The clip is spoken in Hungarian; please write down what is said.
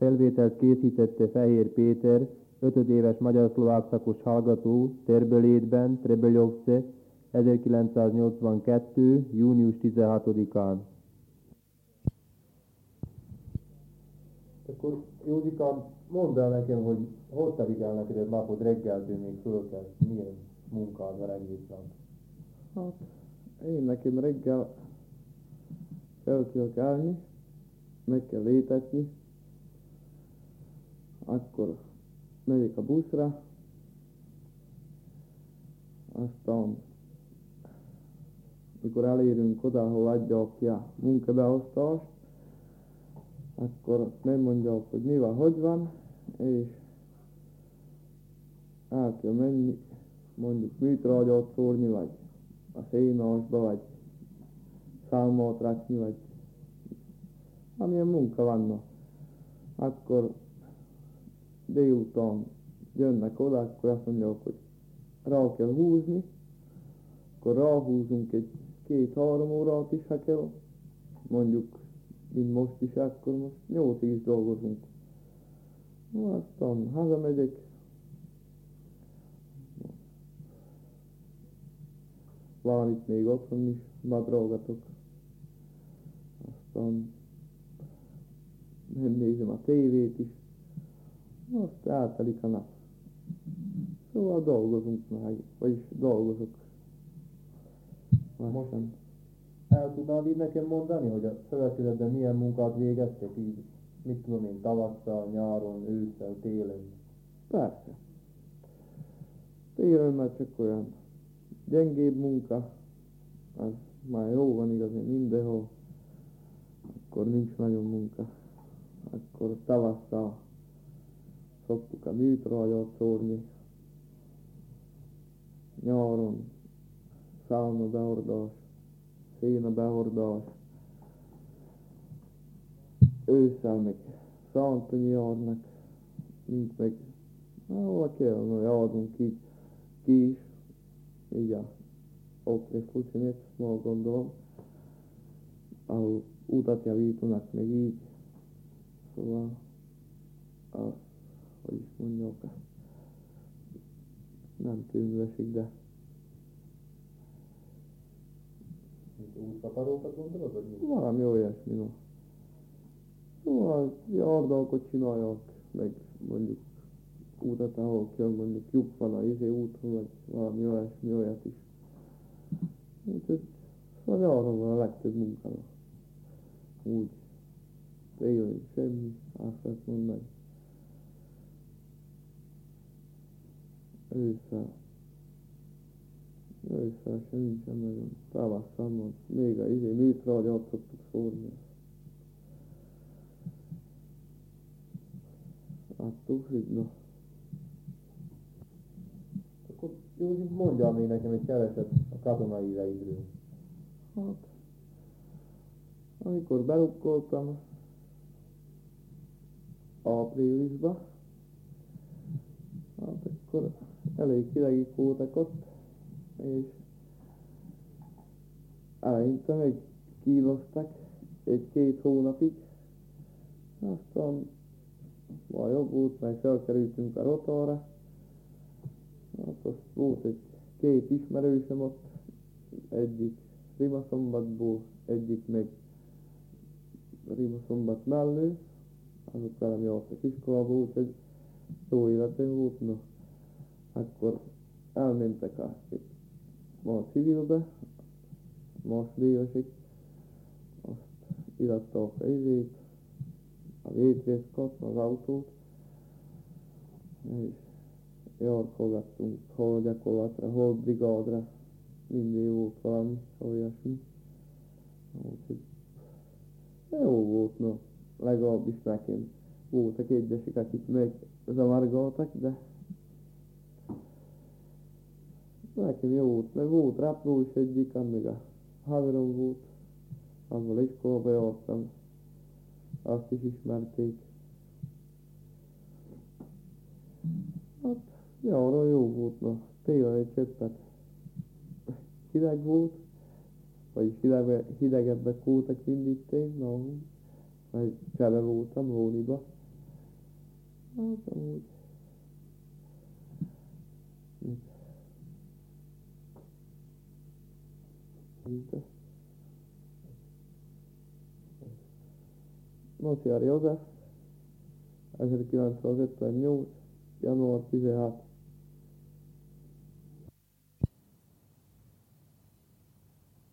felvételt készítette Fehér Péter, 5 éves magyar-szlovák szakos hallgató, Terbelétben, Trebeljovce, 1982. június 16-án. Akkor Józsikám, mondd el nekem, hogy hogy telik el neked egy napod reggeltől még fölkelsz, milyen munkád van egész nap? Hát, én nekem reggel fel kell kelni, meg kell étetni, akkor megyek a buszra, aztán mikor elérünk oda, ahol adják ki a munkabeosztást, akkor megmondják, hogy mi van, hogy van, és el kell menni, mondjuk műtrágyat szórni, vagy a szénásba, vagy szálmát rakni, vagy amilyen munka vannak. Akkor délután jönnek oda, akkor azt mondják, hogy rá kell húzni, akkor ráhúzunk egy 2-3 órát is, ha kell, mondjuk, mint most is, akkor most 8-10 dolgozunk. No, aztán hazamegyek, valamit még otthon is magolgatok, aztán nézem a tévét is, azt eltelik a nap. Szóval dolgozunk meg, vagyis dolgozok. Most el tudnád így nekem mondani, hogy a szövetkezetben milyen munkát végeztek így, mit tudom én, tavasszal, nyáron, ősszel, télen? Persze. Télen már csak olyan gyengébb munka, az már jó van igazi mindenhol, akkor nincs nagyon munka. Akkor tavasszal szoktuk a műtrágyat szórni, nyáron szálna behordás, széna behordás, ősszel meg szántanyi járnak, mint meg ahol kell, járunk ki is, így a okre fucsinet, ma gondolom, ahol utat javítanak meg így, szóval hogy is mondjuk, nem tűnvesik, de útszakarókat gondolod, vagy mi? valami olyasmi, no. Szóval járdalkot csinálják, meg mondjuk útat, ahol kell, mondjuk lyuk van a úton, vagy valami olyasmi, olyat is. Úgyhogy szóval arra van a legtöbb munkára. Úgy tényleg semmi, azt lehet mondani. Ősszel semmi sem nagyon. Tavasszal van. Még a műtrágyat szoktuk szórni. Attól függ, no. Akkor Józsi, mondjál még nekem egy keveset a katonai ideidről. Hát, amikor berukkoltam áprilisba, hát akkor elég hidegik voltak ott, és eleinte meg kívoztak 1-2 hónapig, aztán már jobb volt, mert felkerültünk a rotorra, hát azt volt 2 ismerősöm ott, egyik Rimaszombatból, egyik meg Rimaszombat mellő, azok velem jártak iskolába, úgyhogy jó életem volt, no. Akkor elmentek ma civilbe, másodévesek, azt iratták a védvészkat, az autót, és járkálgattunk hol gyakorlatra, hol brigádra, mindig volt valami olyasmi. Úgyhogy jó volt, no, legalábbis nekem. Voltak egyesek, akik megzavargáltak, de nekem jó volt, mert volt rápró is egyik, amíg a haverom volt, azzal iskolába jártam, azt is ismerték. Hát, arra jó volt, na, télen egy cseppet hideg volt, vagyis hidegebbek voltak mindig tél, na, mert csebe voltam Hóniba, Hát amúgy. Mit? Nociár József, 1958. január 16.